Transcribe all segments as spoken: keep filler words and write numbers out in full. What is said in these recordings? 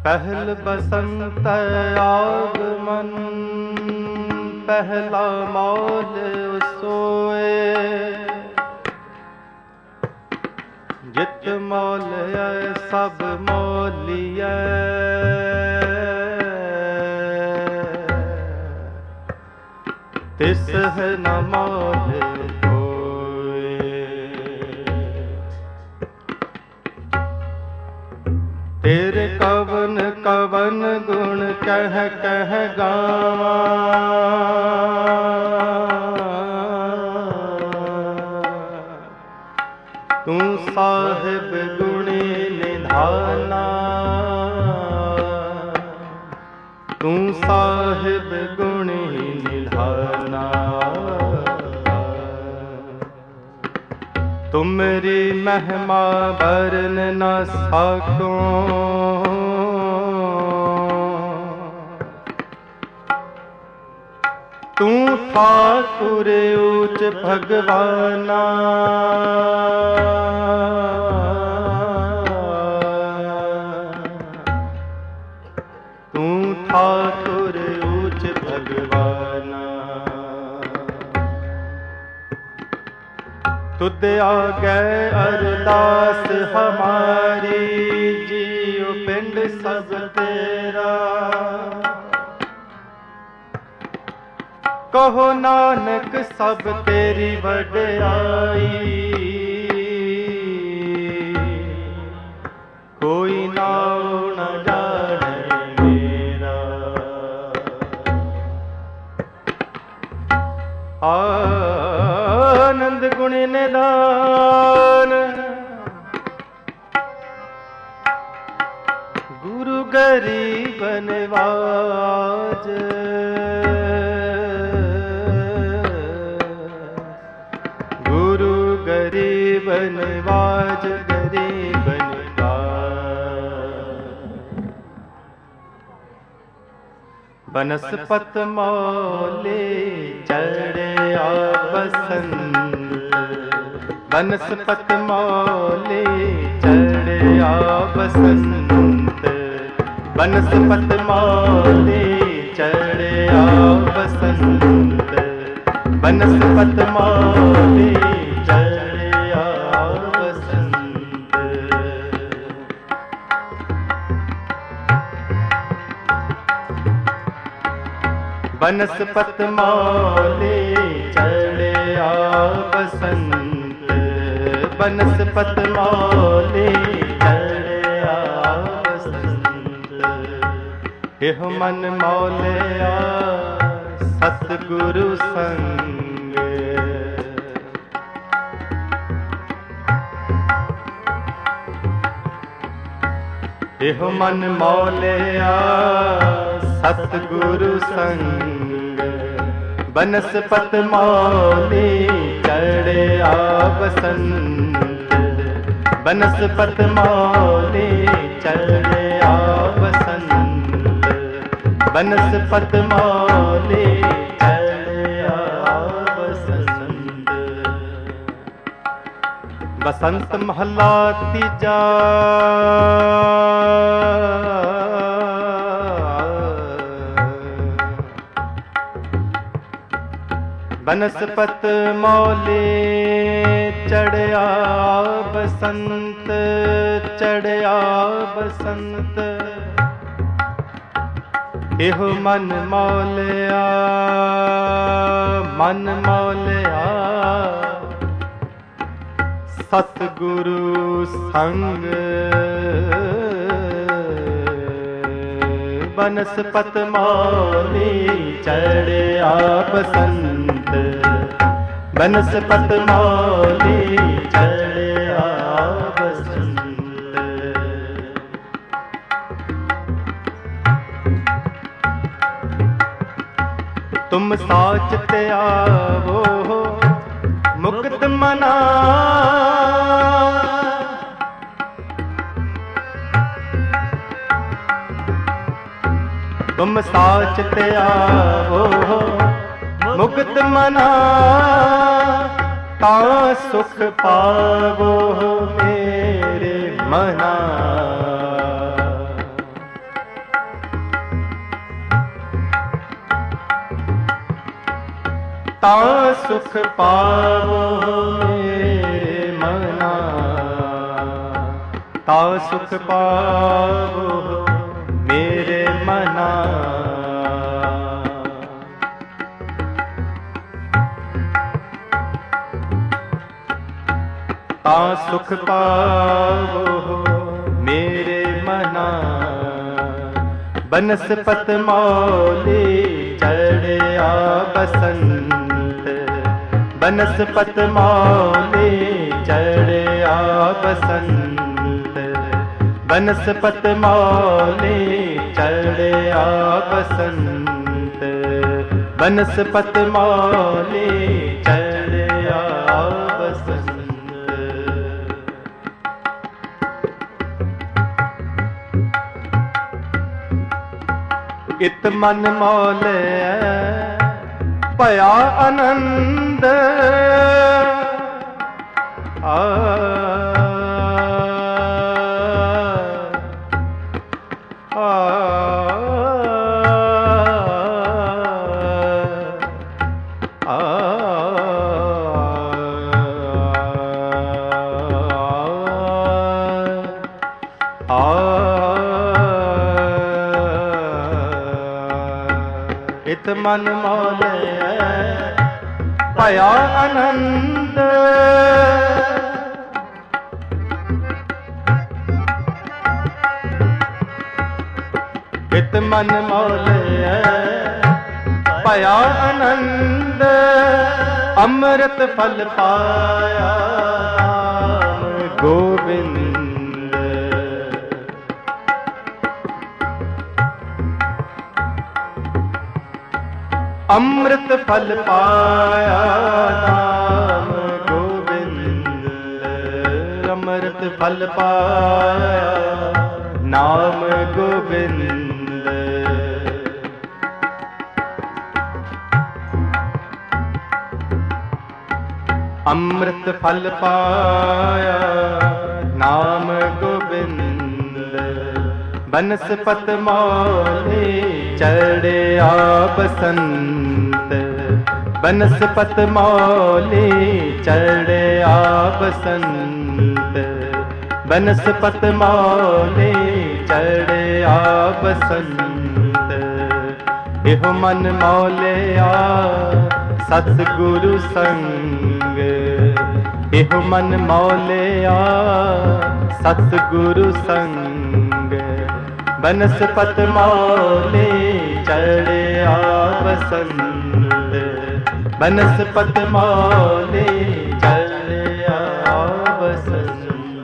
पहल बसंत आगमन पहला मौल सोए जित मौल सब मौलिया तिस है न मौल तेरे कवन कवन गुण कह कह गावा तू साहिब गुणी निधाना तू साहिब गुणी निधाना तुमरी महिमा बरन न सको तू ठाकुर ऊच भगवाना तू ठाकुर ऊच भगवाना तुद आगे अरदास हमारी जियो पिंड सब तेरा कहो नानक सब तेरी वड्याई कोई नाम न जाने मेरा आनंद गुण निदान गुरु गरीब नवाज गुरु गरीब नवाज गरीब नवाज बनस्पत मौले चढ़या बसंत बनस्पत मौले चढ़या बसंत बनस्पत मौले चढ़या बसंत बनस्पत मौले चढ़या बसंत बनस्पत मौले चढ़या बसंत बनस्पत मौले चढ़या बसंत एह मन मौलिया सतगुरु संग एह मन मौलिया सतगुरु संग बनस्पत मौले चढ़या बसंत बनस्पत मौले चढ़या बसंत बनस्पत मौले चढ़या बसंत बसंत महला तीजा बनस्पत मौले चढ़या बसंत चढ़या बसंत एहो मन मौलिया मन मौलिया सतगुरु संग बनस्पत मौले चढ़या बसंत बनस्पत मौले चढ़या बसंत तुम साच ते आवो मुक्त मना तुम साच ते आवो मुक्त मना ता सुख पावो मेरे मना ਤਾਂ ਸੁਖ ਪਾਵੋ ਮੇਰੇ ਮਨਾ, ਤਾਂ ਸੁਖ ਪਾਵੋ ਮੇਰੇ ਮਨਾ। ਤਾਂ ਸੁਖ ਪਾਵੋ ਮੇਰੇ ਮਨਾ, ਬਨਸਪਤ ਮੌਲੀ ਚੜਿਆ ਬਸੰਤ, ਬਨਸਪਤ ਮੌਲੀ ਚੜਿਆ ਬਸੰਤ, ਬਨਸਪਤ ਮੌਲੀ ਚੜਿਆ ਬਸੰਤ, ਬਨਸਪਤ ਮੌਲੀ ਚੜਿਆ ਬਸੰਤ। ਇਤ ਮਨ ਮੌਲਿਐ ਭਇਆ ਆਨੰਦ, ਆ ਇਤ ਮਨ ਮੌਲਿਐ ਭਇਆ ਆਨੰਦ, ਇਤ ਮਨ ਮੌਲਿਐ ਭਇਆ ਆਨੰਦ, ਅੰਮ੍ਰਿਤ ਫਲ ਪਾਇਆ ਨਾਮ ਗੋਬਿੰਦ। ਅੰਮ੍ਰਿਤ ਫਲ ਪਾਇਆ ਨਾਮ ਗੋਬਿੰਦ, ਅੰਮ੍ਰਿਤ ਫਲ ਪਾਇਆ ਨਾਮ ਗੋਬਿੰਦ। ਅੰਮ੍ਰਿਤ ਫਲ ਪਾਇਆ ਨਾਮ ਗੋਬਿੰਦ, ਬਨਸਪਤ ਮੌਲੀ ਚੜਿਆ ਬਸੰਤ, ਬਨਸਪਤ ਮੌਲੀ ਚੜਿਆ ਬਸੰਤ, ਬਨਸਪਤ ਮੌਲੀ ਚੜਿਆ ਬਸੰਤ। ਇਹੋ ਮਨ ਮੌਲਿਆ ਸਤਿਗੁਰੂ ਸੰਗ, ਇਹੋ ਮਨ ਮੌਲਿਆ ਸਤਿਗੁਰੂ ਸੰਗ, ਬਨਸਪਤ ਮੌਲੀ ਚੜਿਆ ਬਸੰਤ, ਬਨਸਪਤ ਮੌਲੀ ਚੜਿਆ ਬਸੰਤ।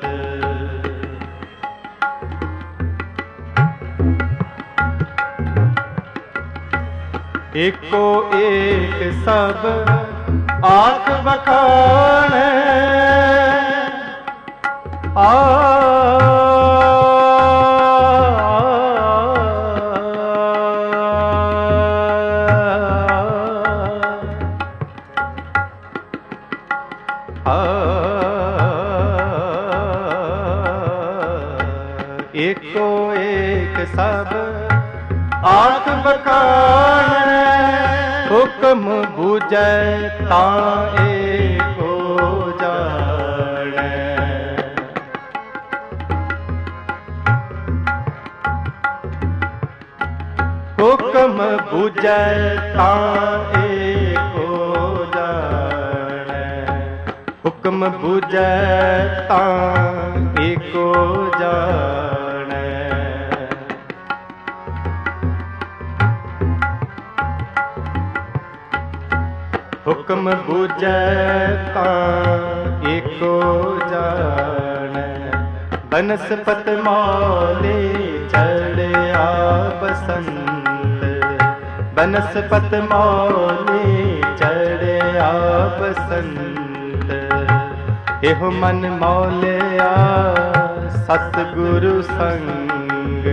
ਏਕੋ ਏਕ ਸਭ ਆਖ ਬਖਾਣੈ, ਆ ਏਕੋ ਏਕ ਸਭ ਆਖ ਬਖਾਣੈ, ਹੁਕਮ ਬੂਝੈ ਤਾਂ ਏਕੋ ਜਾਣੈ। ਹੁਕਮ ਬੂਝੈ ਤਾਂ ਏਕੋ ਜਾਣੈ, ਹੁਕਮ ਬੂਝੈ ਤਾਂ ਏਕੋ ਜਾਣੈ। ਹੁਕਮ ਬੂਝੈ ਤਾਂ ਏਕੋ ਜਾਣੈ, ਬਨਸਪਤ ਮੌਲੀ ਚੜਿਆ ਬਸੰਤ, ਬਨਸਪਤ ਮੌਲੀ ਚੜਿਆ ਬਸੰਤ। ਇਹੋ ਮਨ ਮੌਲਿਆ ਸਤਿਗੁਰੂ ਸੰਗ,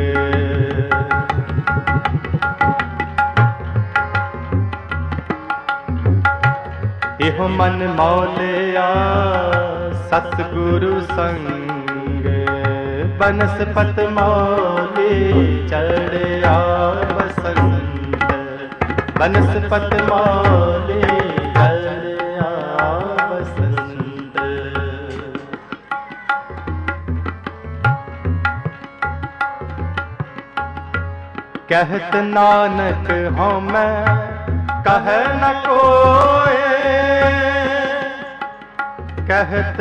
ਇਹੋ ਮਨ ਮੌਲਿਆ ਸਤਿਗੁਰੂ ਸੰਗ, ਬਨਸਪਤ ਮੌਲੀ ਚੜਿਆ ਬਸੰਤ, ਬਨਸਪਤ ਮੌਲੀ बसंत। कहत नानक हूँ मैं कह न कोय, कहत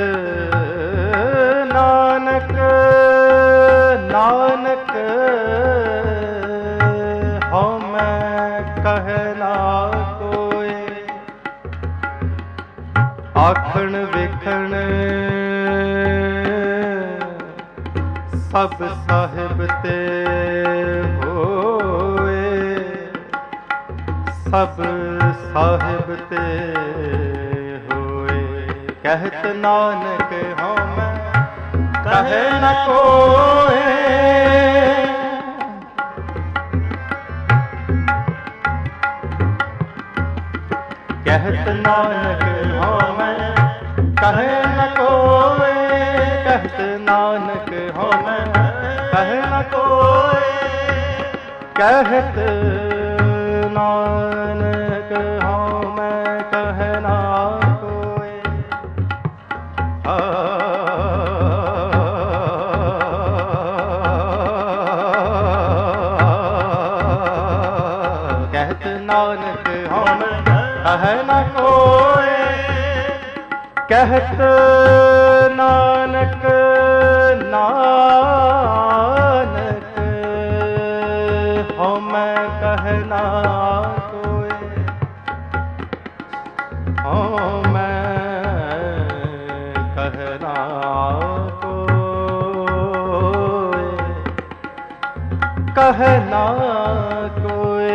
नानक नानक हूँ मैं कह न कोय। आखण वेखण सब साहिब ते होए, सब साहिब ते होए। कहत नानक हूँ मैं कह न कोय, कहत नानक हूँ मैं कह न कोय, कहत नानक हूँ मैं कह न कोय, कहत नानक हूँ मैं कह न कोय। कहत नानक हूँ मैं कह न कोय, कहत नानक नानक हूँ मैं कह न कोय, हूँ मैं कह न कोय, कह न कोय।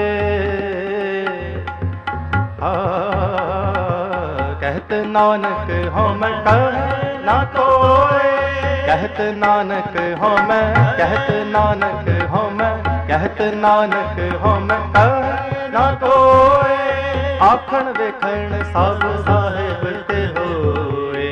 कहत नानक हूँ मैं कह न कोय, कहत नानक हूँ मैं, कहत नानक हूँ मैं, कहत नानक हूँ मैं कह न कोय। आखण वेखण सब साहिब ते होए,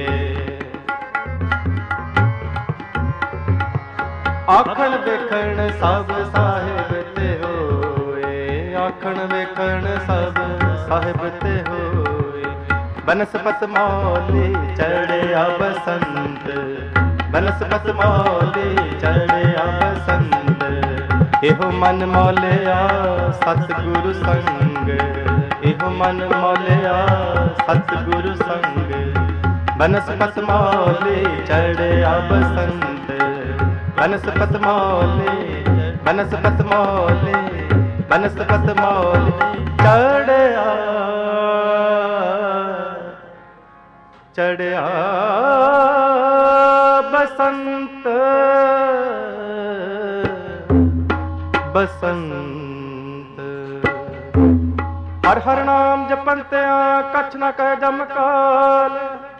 आखण वेखण सब साहिब ते होए, आखण वेखण सब साहिब ते होए। बनस्पत मौली चढ़िया बसंत, बनस्पत मौली चढ़िया बसंत। एहो मन मौलिया सतगुरु संग, एहो मन मौलिया सतगुरु संग। बनस्पत मौली चढ़िया बसंत, बनस्पत मौली, बनस्पत मौली, बनस्पत मौली चढ़िया चढ़िया बसंत, बसंत। हर हर नाम जपंत्या कछ न कह जमकाल,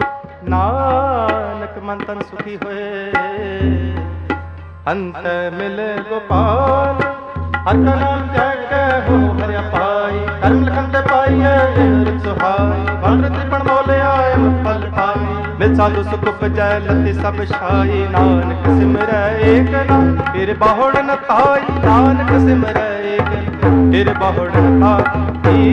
नानक मन तन सुखी होए अंत मिले गोपाल। हर का नाम जग हो हरिया पाई, कर्म लखन ते पाइए सुहाई। भद्र त्रिपण मोले आए फल पाई, मिल साधु सुख उपजय लति सब छाई। नानक सिमरै एक नाम फिर बाहुड़ न पाई, नानक सिमरै एक फिर बाहुड़ न पाई।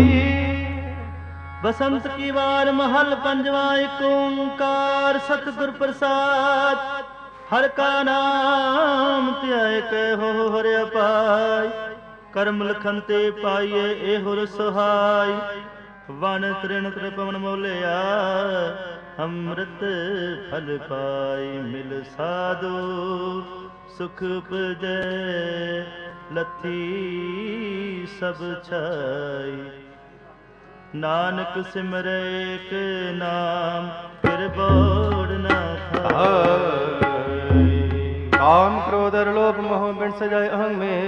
बसंत की वार महल पंजवा एक ओंकार सतगुर प्रसाद। हर का नाम त्याय के हो हरिया पाई, कर्म लखन ते पाइए एहुर सुहाई। वन तृण त्रिपवन मोलिया अमृत फल पाई। मिल साधु सुख उपजै लथी सब छाई। नानक सिमरै एक नाम फिर बोड़ न खाई। काम क्रोध और लोभ मोह बिन सजाए अहं में,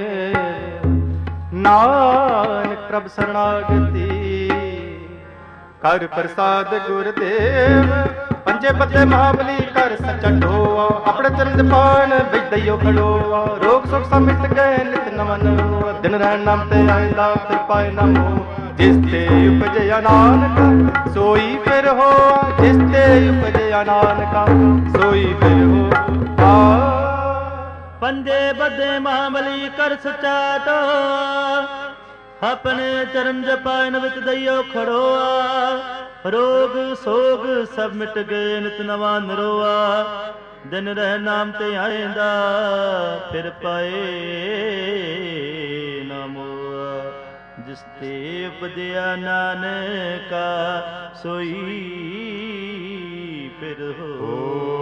नानक प्रभ शरणागति। कर प्रसाद गुरुदेव पंजे पते महाबली कर सच्चा ढोआ। अपने चरण पान बिजदइयो खड़ोआ। रोग सुख सब मिट गए नित नमन हुआ। दिन रहन नाम ते आइंदा फिर पाए न मोह। जिस ते उपजया नानका सोई फिर हो, जिस ते उपजया नानका सोई फिर हो। पंजे बदे महाबली कर सच्चा ढोआ। अपने चरण जपाए न विच दइयो खड़ोआ। रोग सोग सब मिट गए नित नवा नरोआ दिन रह नाम ते आएंदा फिर पाए नामोआ जिस ते उपदिया नानका सोई फिर हो।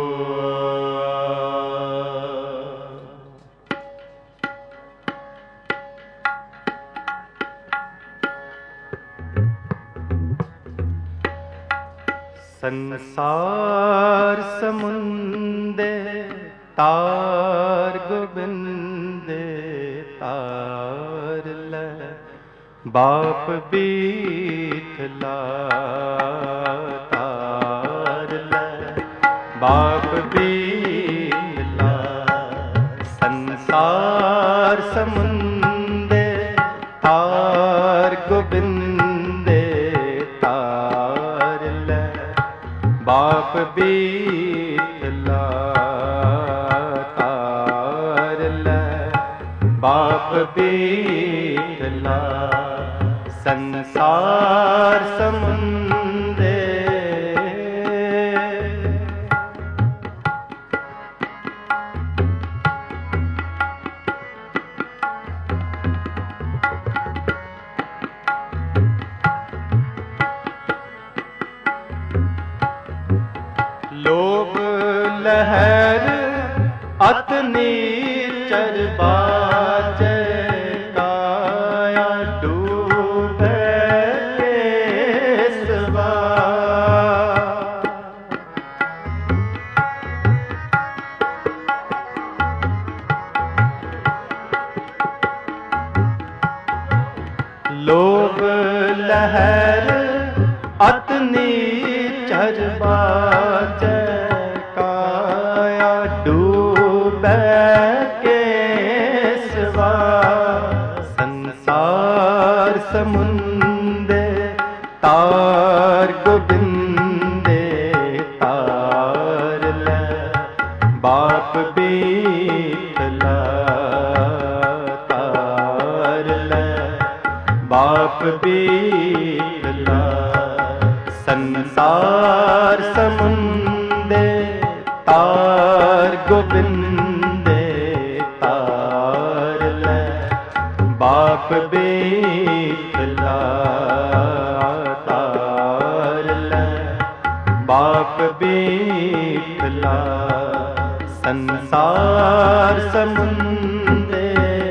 संसार समुंदे तार गोबिंदे तार ले बाप बीठला तार ले बाप बीठला। संसार समुंदे तार गोबिंदे तार ले बाप बीठला तार ले बाप बीठला। संसार समुंदे लोभ लहर अत नीचर बाजे काया डूबे केसवा। लोभ लहर अत नीचर बाजे काया डूबे केसवा। संसार समुंदे तार गोबिंदे तार ले बाप बीठला तार ले बाप बीठला। संसार समुंदे तार गोबिंदे तार ले बाप बीठला तार ले बाप बीठला। संसार समुंदे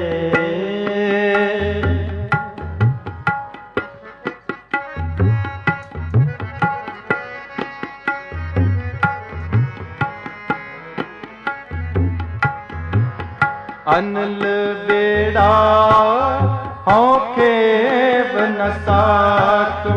अनल बेड़ा होके बन साको।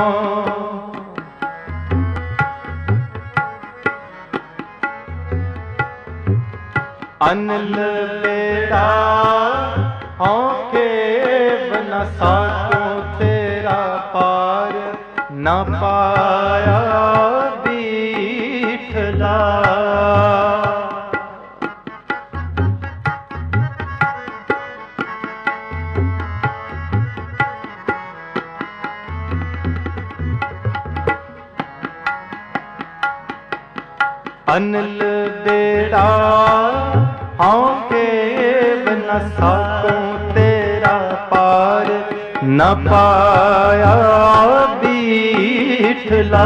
अनल बेड़ा होके बन साको तेरा पार न पाया बीठला। अनल बेड़ा होके बन साको तेरा पार न पाया बीठला।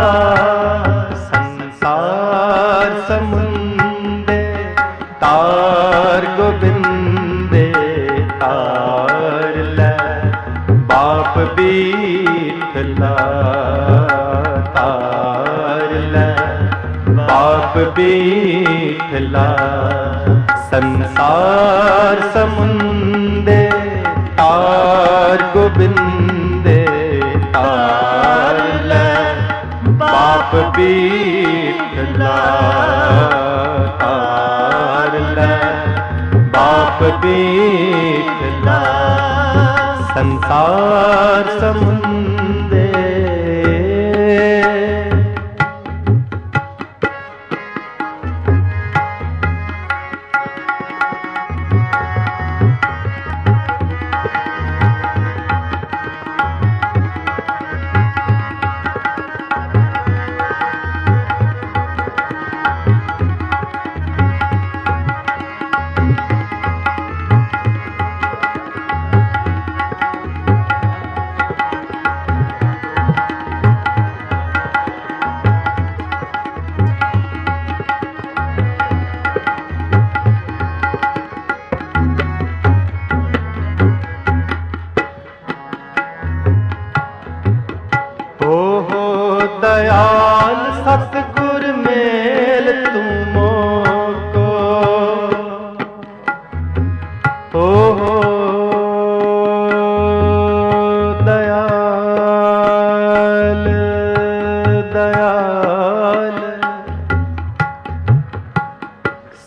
संसार समुंदे तार गोबिंदे तार ले बाप बीठला तार ले बाप बीठला। संसार समुंदे तार गोबिंदे तार ले बाप बीठला तार ले बाप बीठला। संसार समुंदे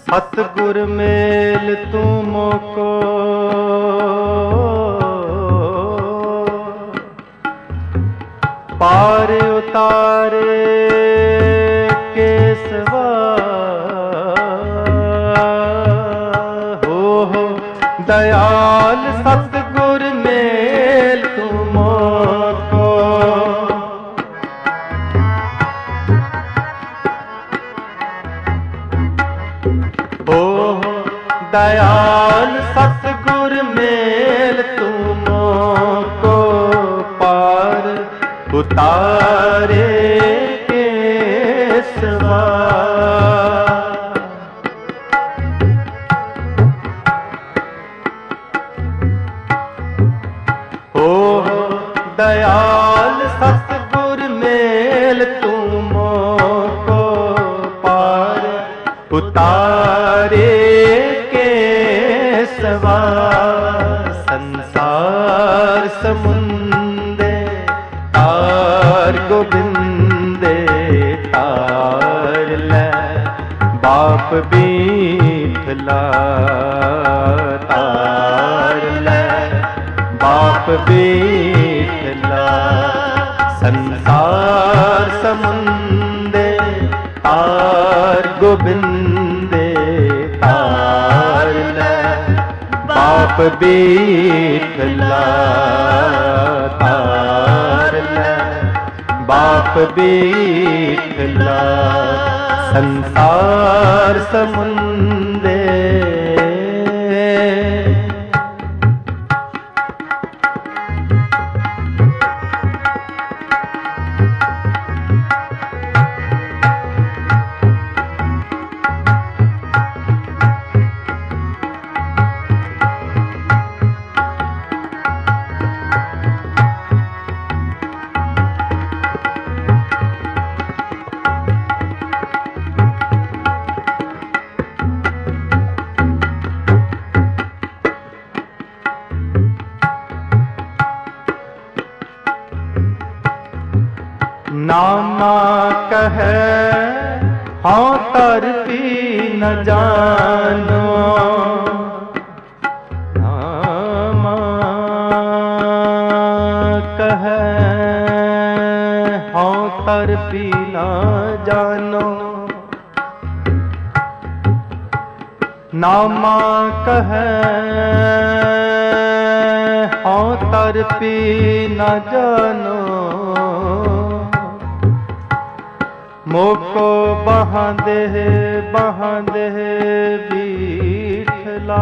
सतगुर मेल तू मोको पार उतारे केसवा हो हो दयाल सतगुर मेल तू मोको हो दयाल सतगुर मेल तू मोको पार उतारे केसवा हो दयाल सतगुर मेल तू मोको पार उतारे केसवा संसार समुंदे तार गोबिंदे तार ले बाप बीठला तार ले बाप बीठला संसार समुंदे तार गोबिंदे तार ले बाप बीठला तार ले बाप बीठला संसार समुंदे नामा कहे हाँ तरती न जानो नामा कहे हाँ तरती न जानो नामा कहे हाँ तरती न जानो मोको बहादे बहादे बीठला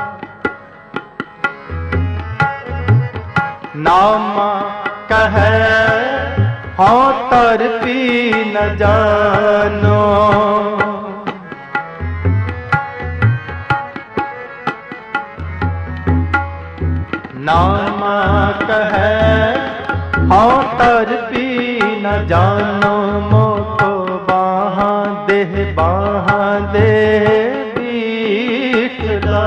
नामा कहे हाँ तरपी न जानो नामा कहे हाँ तरपी न जानो मोको बहादे बहादे बीठला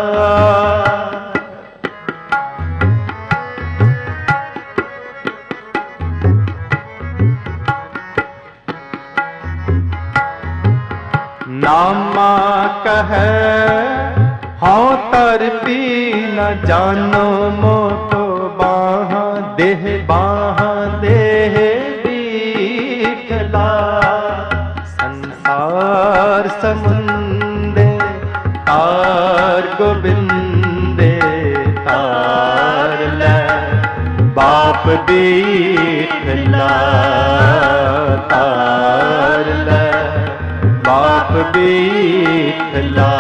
नामा कहे हाँ तरपी न जानो मोको बाहा देह बाहा देह बीठला संसार समुंदे तार गोबिंदे तार ले बाप बीठला तार ले बाप बीठला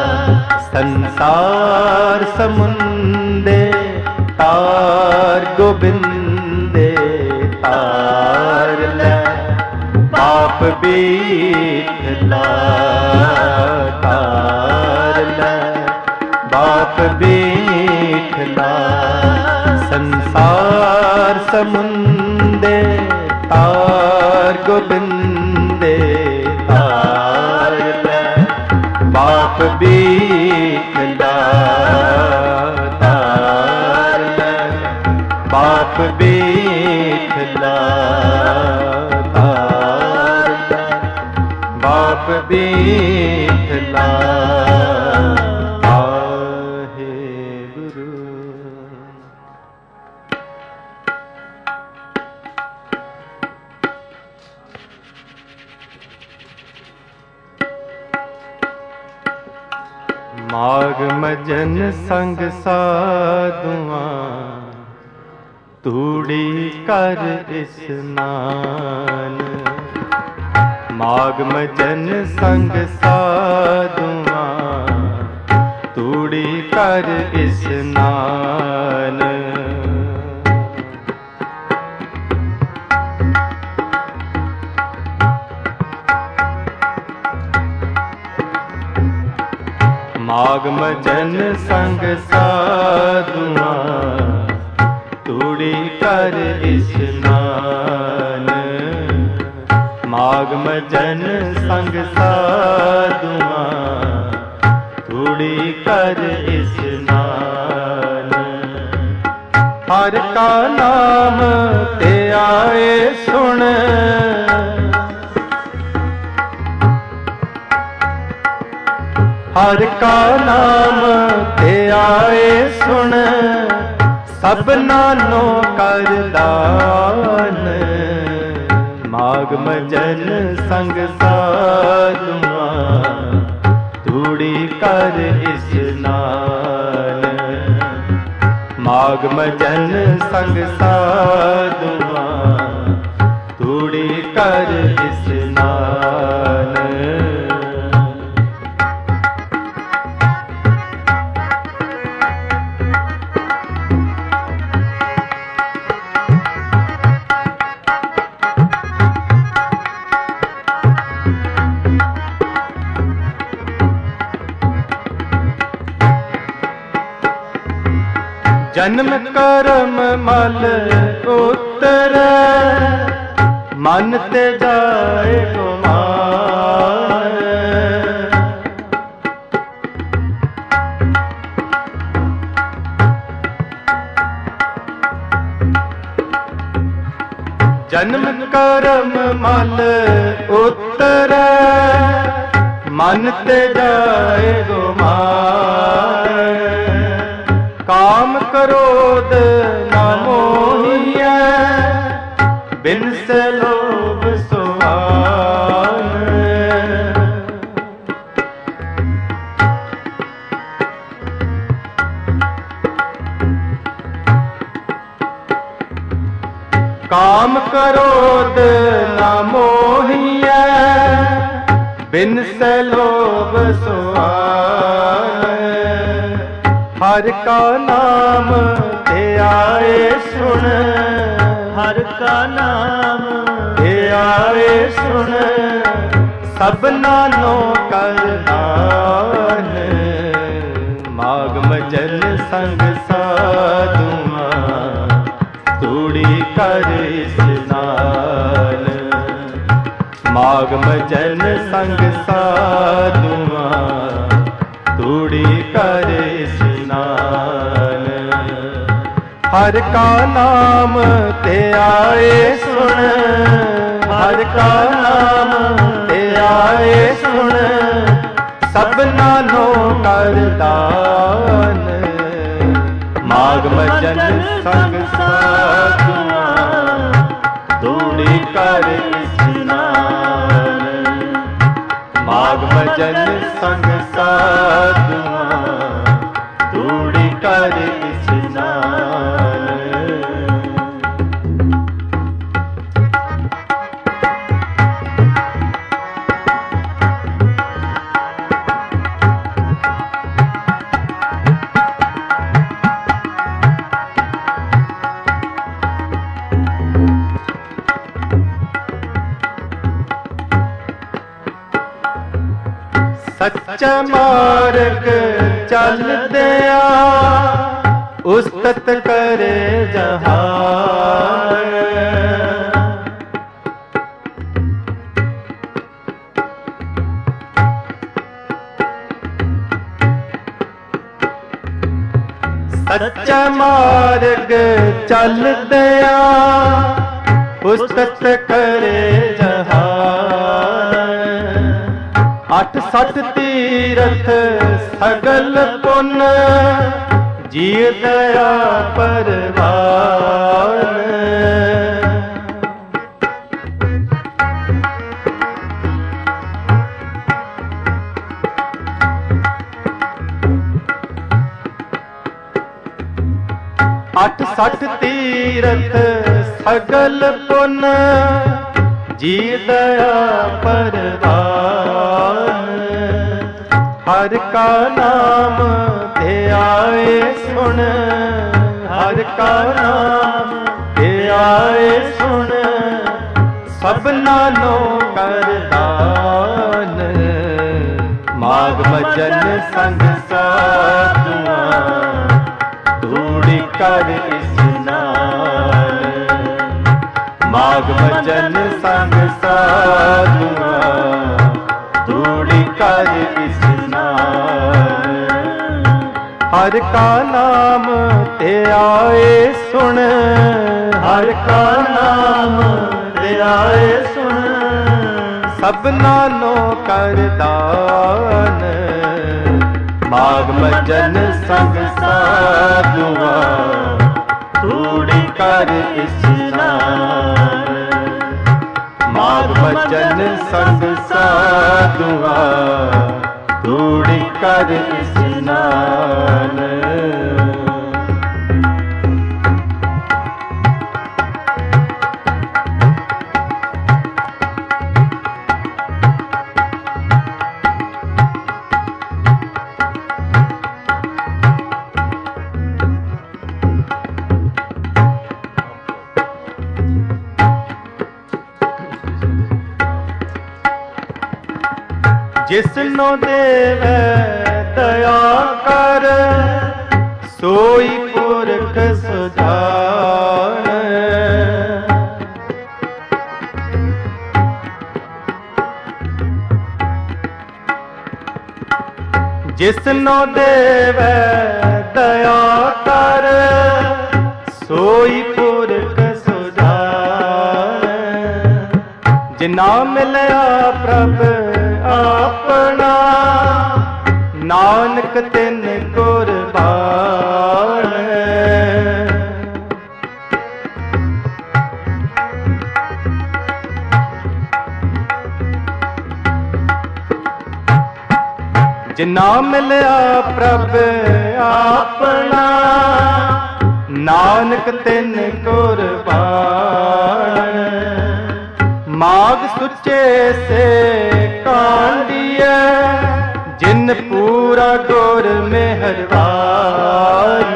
संसार समुंदे तार गोबिंदे तार ले बाप बीठला तार ले बाप बीठला संसार समुंदे तार गोबिंदे तार ले बाप बीठला तार ले बाप बीठला तार ले आप बीठला आहे गुरु। माग मजन संग साधुआं तूड़ी कर स्नान। माग मजन संग साधुआं तूड़ी कर स्नान। माग मजन संग साधुआं तूड़ी कर स्नान। माग मजन संग साधुआं तूड़ी कर स्नान। हर का नाम ते आए सुन। हर का नाम ते आए सुन। सब नानो कर दान। माग मजन संग साधुआं तूड़ी कर स्नान। माग मजन संग साधुआं तूड़ी कर स्नान। जन्म कर्म मल उतर मन ते जाए गुमान। जन्म कर्म मल उतर मन ते जाए गुमान। काम क्रोध न मोहिया बिन से लोभ सुहान। काम क्रोध न मोहिया बिन से लोभ सुहान। हर का नाम ते आए सुन। हर का नाम ते आए सुन। सब नानो कर दान। माग मजन संग साधुआं तूड़ी कर स्नान। माग मजन संग साधुआं तूड़ी कर स्नान। हर का नाम ते आए सुन। हर का नाम ते आए सुन। सब नानो कर दान। माग मजन संग साधुआं तूड़ी कर स्नान। माग मजन संग साधुआं तूड़ी कर स्नान। सच्चा मार्ग चल दिया उस्तत करे जहान। सच्चा मार्ग चल दिया उस्तत करे जहान। ਅਠ ਸਠ ਤੀਰਥ ਸਗਲ ਪੁੰਨ, ਜੀ ਦਇਆ ਪਰਵਾਨ। ਅਠ ਸਠ ਤੀਰਥ ਸਗਲ ਪੁੰਨ, ਜੀ ਦਇਆ ਪਰਵਾਨ। ਹਰ ਕਾ ਨਾਮ ਧਿਆਏ ਸੁਣ, ਹਰ ਕਾ ਨਾਮ ਧਿਆਏ ਸੁਣ, ਸਭਨਾ ਨੂੰ ਕਰਦਾਨ। ਮਾਘ ਮਜਨ ਸੰਗ ਸਾਧੂਆਂ, ਧੂੜੀ ਕਰ ਇਸਨਾਨ। ਮਾਘ ਮਜਨ ਸੰਗ ਸਾਧੂਆਂ, ਧੂੜੀ ਕਰ ਇਸਨਾਨ। ਹਰ ਕਾ ਨਾਮ ਧਿਆਏ ਸੁਣ, ਹਰ ਕਾ ਨਾਮ ਧਿਆਏ ਸੁਣ, ਸਭਨਾ ਨੂੰ ਕਰਦਾਨ। ਮਾਘ ਮਜਨ ਸੰਗ ਸਾਧੂਆਂ, ਧੂੜੀ ਕਰ ਇਸਨਾਨ। ਮਾਘ ਮਜਨ ਸੰਗ ਸਾਧੂਆਂ, ਧੂੜੀ ਕਰ ਇਸਨਾਨ। ਜਿਸਨੋ ਦੇਵੈ ਦਇਆ ਕਰ, ਸੋਈ ਪੁਰਖ ਸੁਜਾਨੈ। ਜਿਸਨੋ ਦੇਵੈ ਦਇਆ ਕਰ, ਸੋਈ ਪੁਰਖ ਸੁਜਾਨੈ। ਜਿਨਾ ਮਿਲਿਆ ਪ੍ਰਭ ਆਪਣਾ, ਨਾਨਕ ਤਿਨ ਕੁਰਬਾਨ। ਜਿਨਾ ਮਿਲਿਆ ਪ੍ਰਭ ਆਪਣਾ, ਨਾਨਕ ਤਿਨ ਕੁਰਬਾਨ। ਮਾਘ ਸੁੱਚੇ ਸੇ ਕਾਂਡੀਐ, ਜਿਨ ਪੂਰਾ ਗੁਰ ਮਿਹਰਬਾਨ।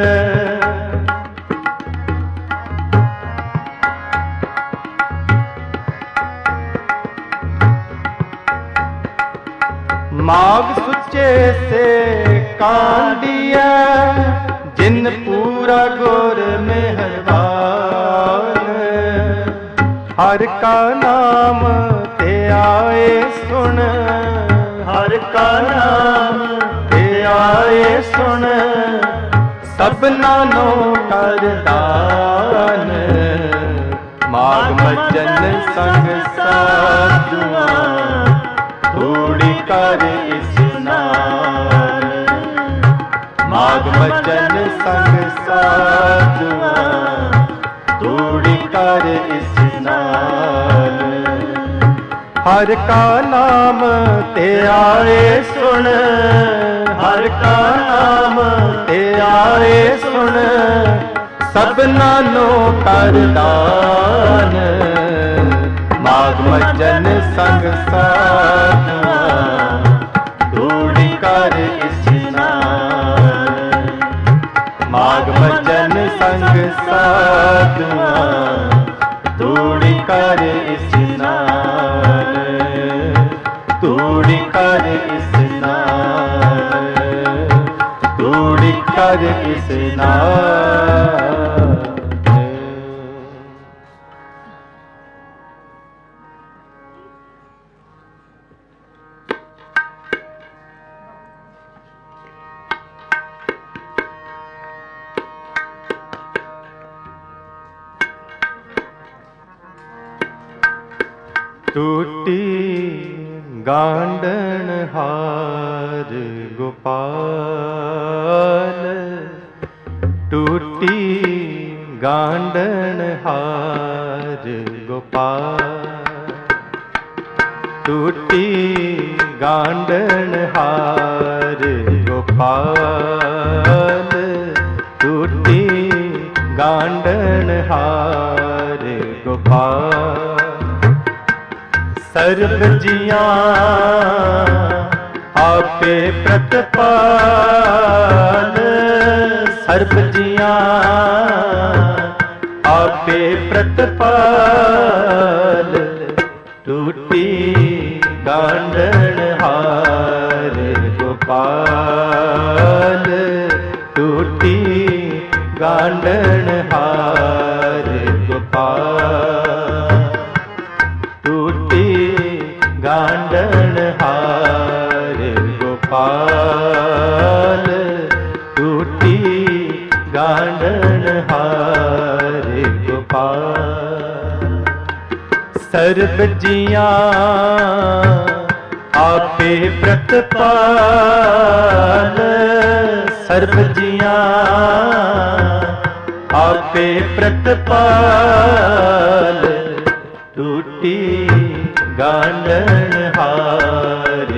ਮਾਘ ਸੁੱਚੇ ਸੇ ਕਾਂਡੀਐ, ਜਿਨ ਪੂਰਾ ਗੁਰ ਮਿਹਰਬਾਨ। ਹਰ ਕਾ ਨਾਮ ਧਿਆਏ ਸੁਣ, ਹਰ ਕਾ ਨਾਮ ਧਿਆਏ ਸੁਣ, ਸਭਨਾ ਨੂੰ ਕਰਦਾਨ। ਮਾਘ ਮਜਨ ਸੰਗ ਸਾਧੂਆਂ, ਧੂੜੀ ਕਰ ਇਸਨਾਨ। ਮਾਘ ਮਜਨ ਸੰਗ ਸਾਧੂਆਂ, ਧੂੜੀ ਕਰ ਇਸਨਾਨ। ਹਰ ਕਾ ਨਾਮ ਧਿਆਏ ਸੁਣ, ਹਰ ਕਾ ਨਾਮ ਧਿਆਏ ਸੁਣ, ਸਭਨਾ ਨੂੰ ਕਰਦਾਨ। ਮਾਘ ਮਜਨ ਸੰਗ ਸਾਧੂਆਂ, ਧੂੜੀ ਕਰ ਇਸਨਾਨ। ਮਾਘ ਮਜਨ ਸੰਗ ਸਾਧੂਆਂ, ਧੂੜੀ ਕਰ ਇਸਨਾਨ। ਧੂੜੀ ਕਰ ਇਸਨਾਨ, ਧੂੜੀ ਕਰ ਇਸਨਾਨ। ਟੂਟੀ गांडन हार गोपाल, टूटी गांडन हार गोपाल, टूटी गांडन हार गोपाल, टूटी गांडन हार गोपाल। सर्व जिया आपे प्रतिपाल, सर्व जिया आपे प्रतिपाल, टूटी गांडन हार गोपाल, टूटी गांडन हार गोपाल, टूटी गांडन हार गोपाल, टूटी गांडन हार गोपाल। सर्व जिया आपे प्रतिपाल, सर्व जिया आपे प्रतिपाल, टूटी गांडन हार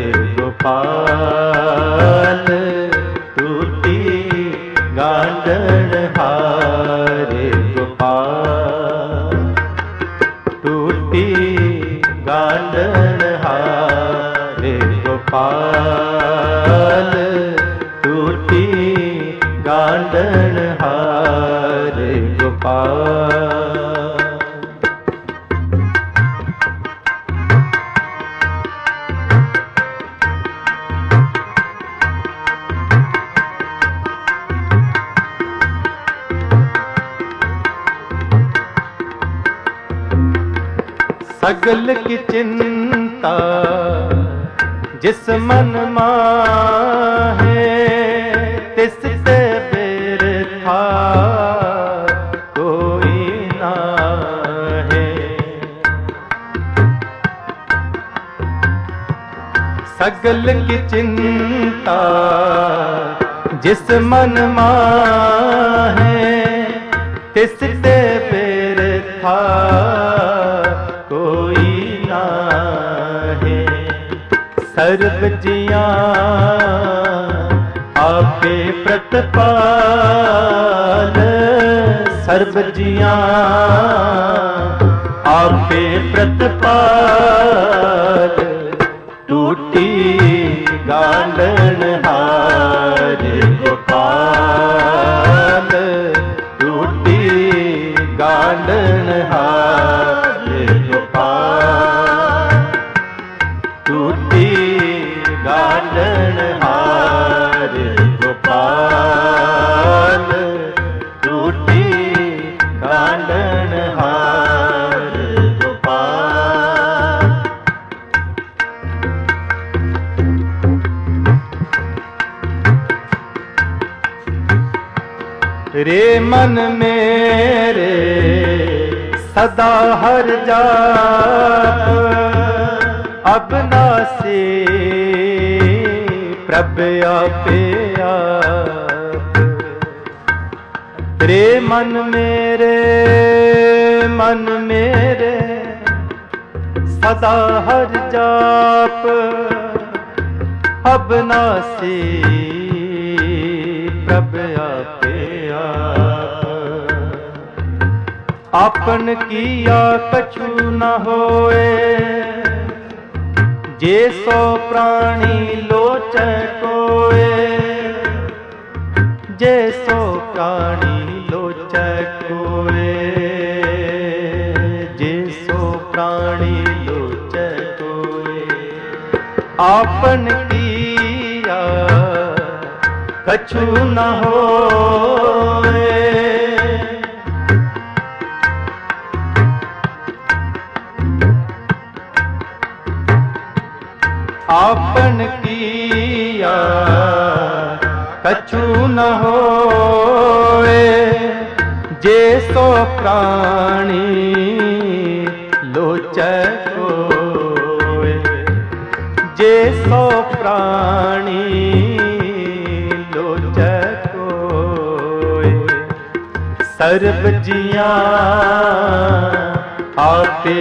गोपाल, टूटी गांडन हार गोपाल, टूटी गांडन हार गोपाल, टूटी गांडन हार गोपाल। सगल की चिंता जिस मन माहे, तिस से बिरथा कोई नाहे। सगल की चिंता जिस मन माहे, तिस से बिरथा कोई नाहे। सर्व जिया आपे प्रतिपाल, सर्व जिया आपे प्रतिपाल, टूटी गांडन हार गोपाल, टूटी गांडन हार गोपाल, टूटी गांडन हार गोपाल, टूटी गांडन हार गोपाल। रे मन मेरे सदा हर जाप, अब नासे प्रभ आपे आप। रे मन मेरे मन मेरे सदा हर जाप, अब नासे प्रभ आपे आप। आपन किया कछु न होए, जे सो प्राणी लोचै कोए, जे सो प्राणी लोचै कोए, जे सो प्राणी लोचै कोए। आपन किया कछु न होए, आपन किया कछु न होए, जे सो प्राणी लोचै कोए। जे सो प्राणी लोचै कोय, सर्ब जिया आपे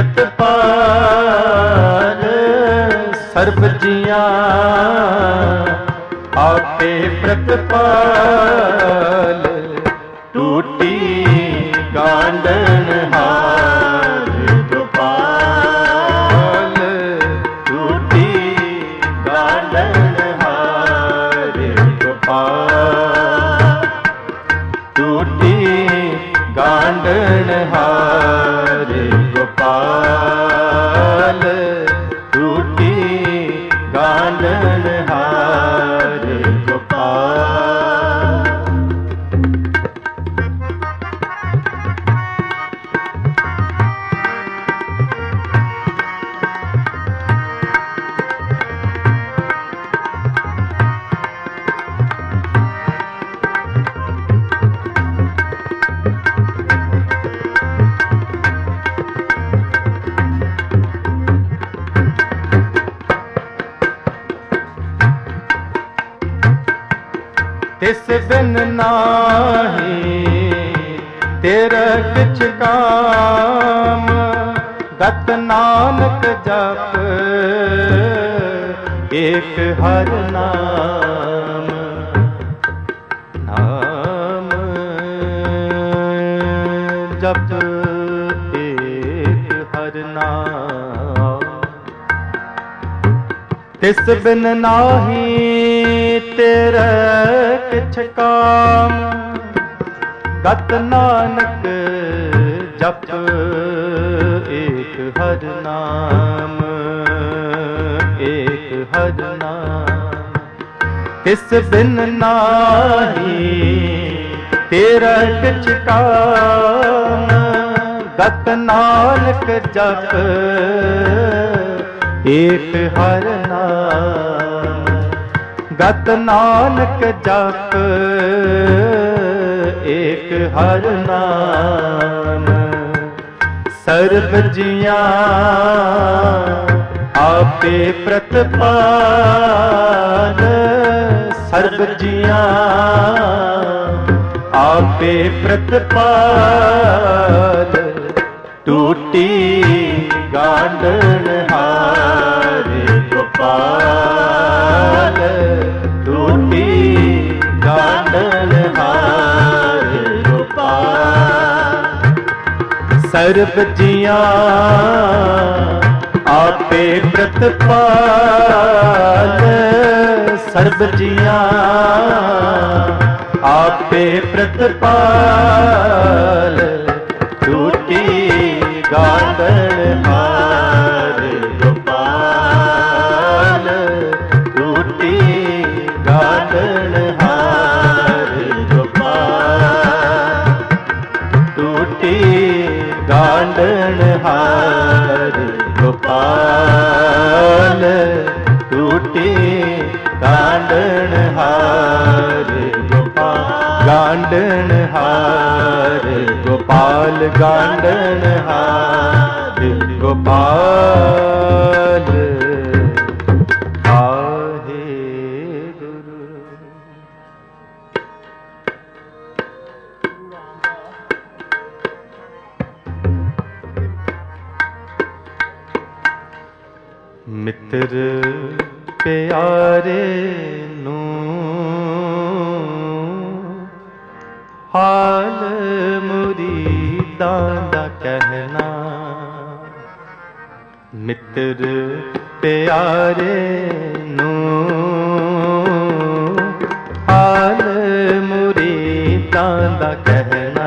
प्रतिपाल, सर्ब जिया आपे प्रतिपाल। टूटी गांडन हार गोपाल, टूटी गांडन हार गोपाल, टूटी गांडन हार गोपाल, टूटी गांडन हार गोपाल। तिस बिन नाही तेरा किछ काम, गत नानक जप एक हर नाम, नाम जप एक हर नाम। तिस बिन नाही तेरा किछ काम, गत नानक जप एक हर नाम, एक हर नाम। तिस बिन नाही तेरा किछ काम, गत नानक जप एक हर नाम, गत नानक जप एक हर नाम। सर्ब जिया आपे प्रतिपाल, सर्ब जिया आपे प्रतिपाल। टूटी गांडन हार गोपाल, टूटी गांडन हार गोपाल। सर्ब जिया आपे प्रतिपाल, सर्ब जिया आपे प्रतिपाल। टूटी गांडन हार गोपाल, टूटी गांडन हार गोपाल, टूटी गांडन हार गोपाल, टूटी गांडन हार गोपाल। गांडन हार गोपाल, गांडन हार गोपाल। आहे गुरु मित्र प्यारे नू हाल मुरीदां दा कहना। मित्र प्यारे नू हाल मुरीदां दा कहना।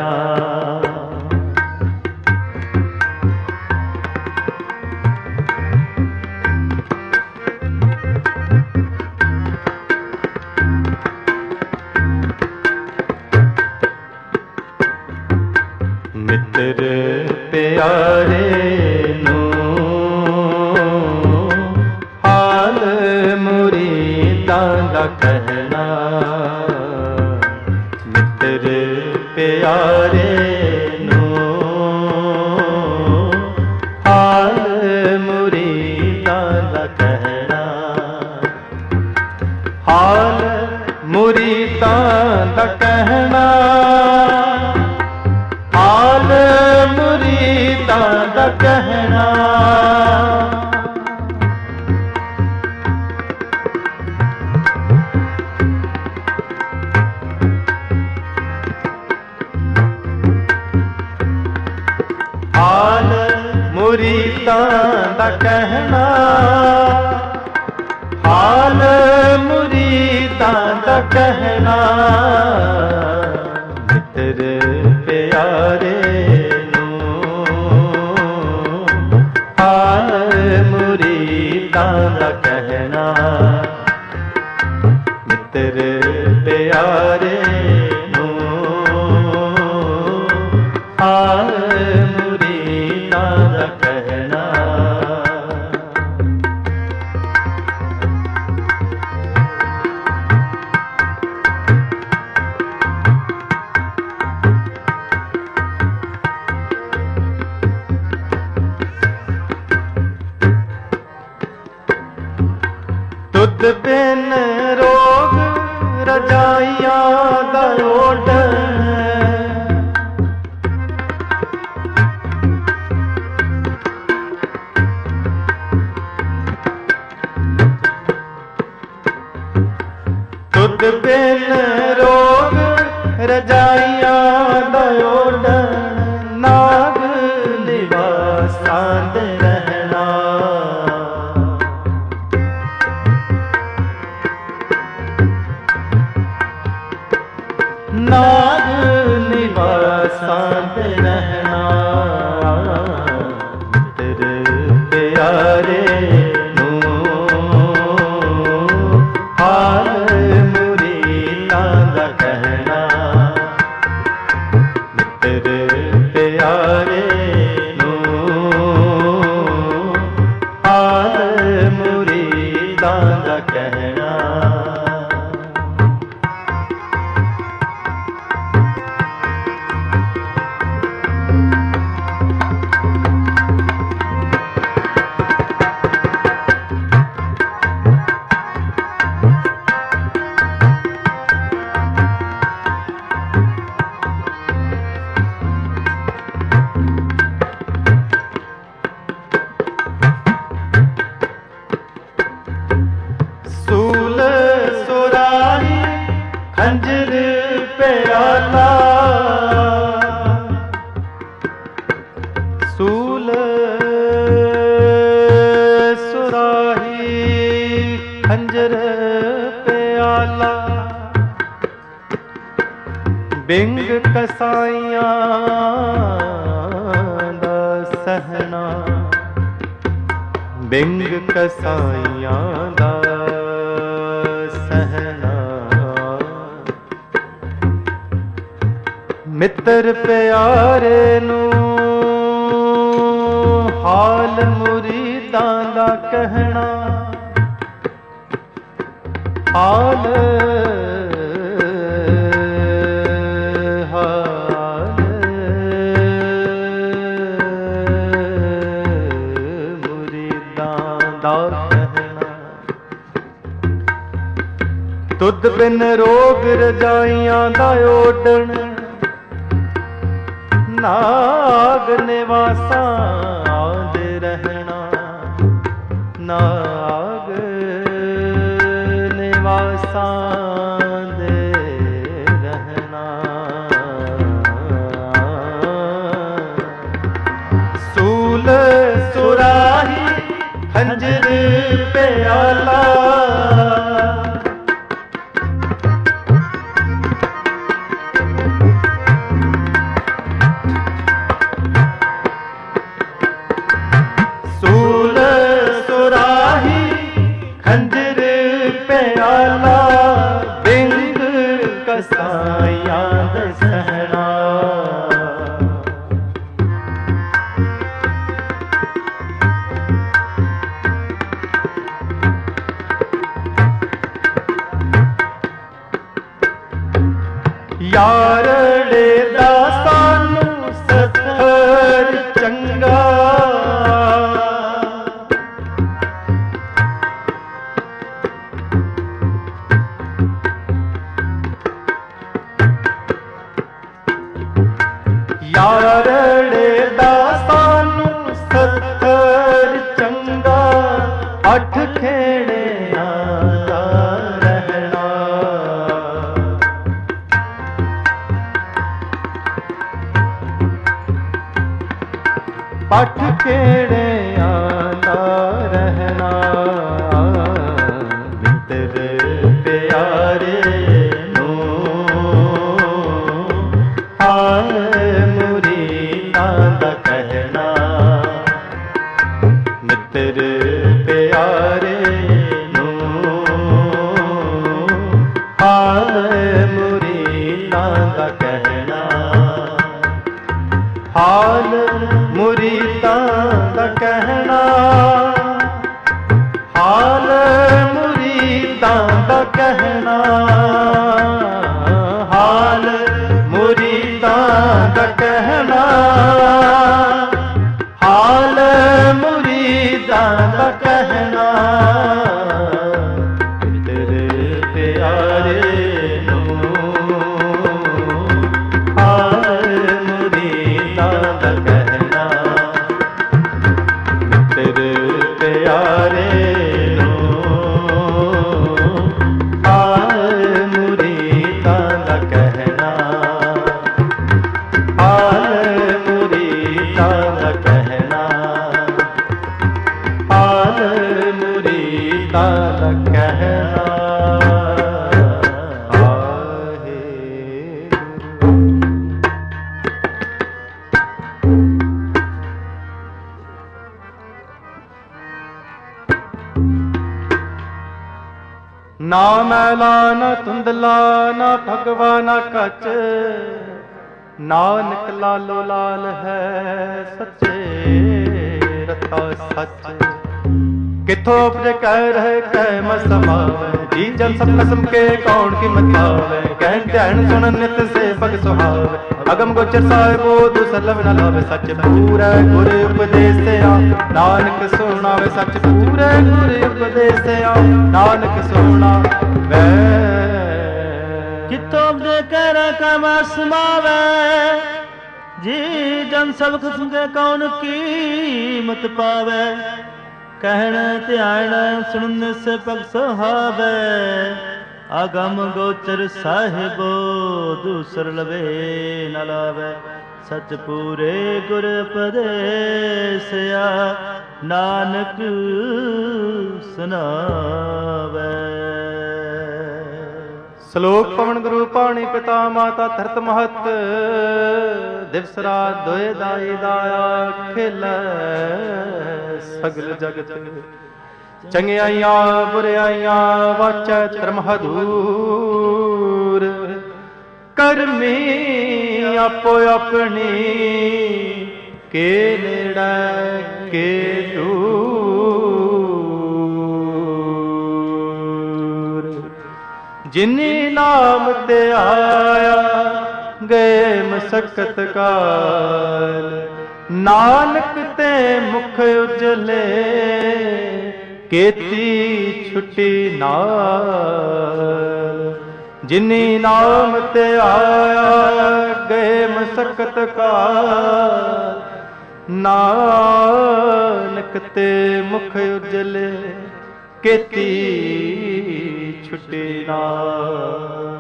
मित्र प्यारे नू हाल मुरीदां दा कहना। मित्र प्यारे नू हाल मुरीदां दा कहना। ਹਾਲ ਮੁਰੀਦਾਂ ਦਾ ਕਹਿਣਾ, ਹਾਲ ਮੁਰੀਦਾਂ ਦਾ ਕਹਿਣਾ। ਹਾਲ ਮੁਰੀਦਾਂ ਦਾ ਕਹਿਣਾ, ਹਾਲ ਮੁਰੀਦਾਂ ਦਾ ਕਹਿਣਾ। ਮਿੱਤਰ ਪਿਆਰੇ ਨੂੰ ਹਾਲ ਮੁਰੀਦਾਂ ਦਾ ਕਹਿਣਾ, ਮਿੱਤਰ ਪਿਆਰੇ ਨੂੰ ਹਾਲ ਮੁਰੀਦਾਂ ਦਾ ਕਹਿਣਾ। ਤੁਧ ਬਿਨ ਰੋਗ ਰਜਾਈਆਂ ਦਾ ਓਢਣ, ਤੁਧ ਬਿਨ ਰੋਗ ਰਜਾਈਆਂ ਦਾ ਓਢਣ। ਨਾਗ ਨਿਵਾਸਾਂ ਦੇ ਰਹਿਣਾ, ਨਾਗ ਨਿਵਾਸਾਂ ਤੇ ਰਹਿਣਾ। ਤੇਰੇ ਪਿਆਰੇ ਨੂੰ ਹਾਲ ਮੁਰੀਦਾਂ ਦਾ ਕਹਿਣਾ, ਤੇਰੇ ਪਿਆਰੇ ਨੂੰ ਹਾਲ ਮੁਰੀਦਾਂ ਦਾ ਕਹਿਣਾ। ਸੂਲ ਸੁਰਾਹੀ ਖੰਜਰ ਪਿਆਲਾ, ਸੂਲ ਸੁਰਾਹੀ ਖੰਜਰ ਪਿਆਲਾ। ਬਿੰਗ ਕਸਾਈਆਂ ਦਾ ਸਹਿਣਾ, ਬਿੰਗ ਕਸਾਈਆਂ ਦਾ ਸਹਿਣਾ। ਮਿੱਤਰ ਪਿਆਰੇ ਨੂੰ ਹਾਲ ਮੁਰੀਦਾਂ ਦਾ ਕਹਿਣਾ, ਹਾਲ ਹਾਲ ਮੁਰੀਦਾਂ ਦਾ ਕਹਿਣਾ। ਤੁਧ ਬਿਨ ਰੋਗ ਰਜਾਈਆਂ ਦਾ ਓਢਣ, ਨਾਗ ਨਿਵਾਸਾਂ ਦੇ ਰਹਿਣਾ, ਨਾਗ ਨਿਵਾਸਾਂ ਦੇ ਰਹਿਣਾ। ਸੂਲ ਸੁਰਾਹੀ ਖੰਜਰ ਪਿਆਲਾ, ਸੂਲ ਸੁਰਾਹੀ ਖੰਜਰ ਪਿਆਲਾ। ਬਿੰਗ ਕਸਾਈਆਂ ਦਾ ਸਹਿਣਾ, ਯਾਰੜੇ ਦਾ ਸਾਨੂੰ ਸਤਰ ਚੰਗਾ, ਖੇੜਿਆਂ ਦਾ ਰਹਿਣਾ। ਮਿੱਤਰ ਪਿਆਰੇ ਨੂੰ ਹਾਏ ਮੁਰੀਦਾਂ ਦਾ ਕਹਿਣਾ। ਮਿੱਤਰ ਪਿਆਰੇ ਨੂੰ ਹਾਏ ਮੁਰੀਦਾਂ ਦਾ ਕਹਿਣਾ। ਹਾਲ ਮੁਰੀਦਾਂ ਦਾ ਕਹਿਣਾ। ਹਾਲ ਮੁਰੀਦਾਂ ਦਾ ਕਹਿਣਾ। ਹਾਲ ਮੁਰੀਦਾਂ ਦਾ ਕਹਿਣਾ। ਹਾਲ ਮੁਰੀਦਾਂ ਦਾ ਕਹਿਣਾ। ਮਿੱਤਰ ਪਿਆਰੇ ਨੂੰ ਹਾਲ ਮੁਰੀਦਾਂ ਦਾ ਕਹਿਣਾ। ਮਿੱਤਰ ਪਿਆਰੇ ਨੂੰ ਹਾਲ ਮੁਰੀਦਾਂ ਦਾ ਕਹਿਣਾ। ਹਾਲ ਮੁਰੀਦਾਂ ਦਾ ਕਹਿਣਾ। ਹਾਲ ਮੁਰੀਦਾਂ ਦਾ ਕਹਿਣਾ। ਨਾ ਮੈਲਾ ਨਾ ਧੁੰਦਲਾ ਨਾ ਭਗਵਾ ਨਾ ਕੱਚ। ਨਾਨਕ ਲਾਲੋ ਲਾਲ ਹੈ ਸੱਚੇ ਰਤਾ ਸੱਚ। ਕਿਥੋਂ ਉਪਜੇ ਕਹਿ ਰਹੇ ਕਹਿ ਮ ਸਮਾਵੈ। ਜੀ ਜਨ ਸਭ ਕਸਮ ਕੇ ਕੌਣ ਕੀਮਤ ਪਾਵੈ। ਕਹਿਣ ਧਿਆਨ ਸੁਣਨ ਨਿਤ ਸੇਵਕ ਸੁਹਾਵੈ। ਅਗਮ ਗੋਚਰ ਸਾਹਿਬੋ ਦੁਸਲਭ ਨ ਲਾਵੇ। ਸੱਚ ਪੂਰੈ ਗੁਰ ਉਪਦੇਸਿਆ ਨਾਨਕ ਸੁਣਾਵੇ। ਸੱਚ ਪੂਰੈ ਗੁਰ ਉਪਦੇਸਿਆ ਨਾਨਕ ਸੁਣਾਵੇ। ਕਿਥੋਂ ਉਪਜੇ ਕਹਿ ਰਹੇ ਕਹਿ ਮ ਸਮਾਵੈ। ਜੀ ਜਨ ਸਭ ਕਸਮ ਕੇ ਕੌਣ ਕੀਮਤ ਪਾਵੈ। ਕਹਿਣ ਧਿਆਨ ਸੁਣਨ ਸੇਵਕ ਸੁਹਾਵੈ। ਅਗਮ ਗੋਚਰ ਸਾਹਿਬੋ ਦੂਸਰ ਲਵੇ ਨ ਲਾਵੇ। ਸਚ ਪੂਰੇ ਗੁਰ ਉਪਦੇਸਿਆ ਨਾਨਕ ਸੁਨਾਵੈ। ਸ਼ਲੋਕ ਪਵਨ ਗੁਰੂ ਪਾਣੀ ਪਿਤਾ ਮਾਤਾ ਧਰਤ ਮਹਤ। ਦਿਵਸ ਰਾਤ ਦੋਏ ਦਾਈ ਦਾਇਆ ਖੇਲੈ ਸਗਲ ਜਗਤ। ਚੰਗਿਆਈਆਂ ਬੁਰਿਆਈਆਂ ਵਾਚੈ ਧਰਮ ਹਦੂਰ। ਕਰਮੀ ਆਪੋ ਆਪਣੀ ਕੇ ਨੇੜੇ ਕੇ ਦੂਰ। ਜਿਨੀ ਨਾਮ ਤੇ ਆਇਆ ਗਏ ਮਸਕਤ ਕਾਲ। ਨਾਨਕ ਤੇ ਮੁਖ ਉਜਲੇ ਕੀਤੀ ਛੁੱਟੀ ਨਾਲ। ਜਿਨੀ ਨਾਮ ਤੇ ਆਇਆ ਗਏ ਮਸਕਤ ਕਾਲ। ਨਾਨਕ ਤੇ ਮੁਖ ਉਜਲੇ ਕੀਤੀ ਛੁੱਟੀ ਨਾਲ।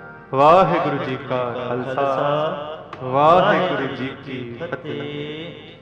ਵਾਹਿਗੁਰੂ ਜੀ ਕਾ ਖਾਲਸਾ ਵਾਹਿਗੁਰੂ ਜੀ ਕੀ ਫਤਿਹ।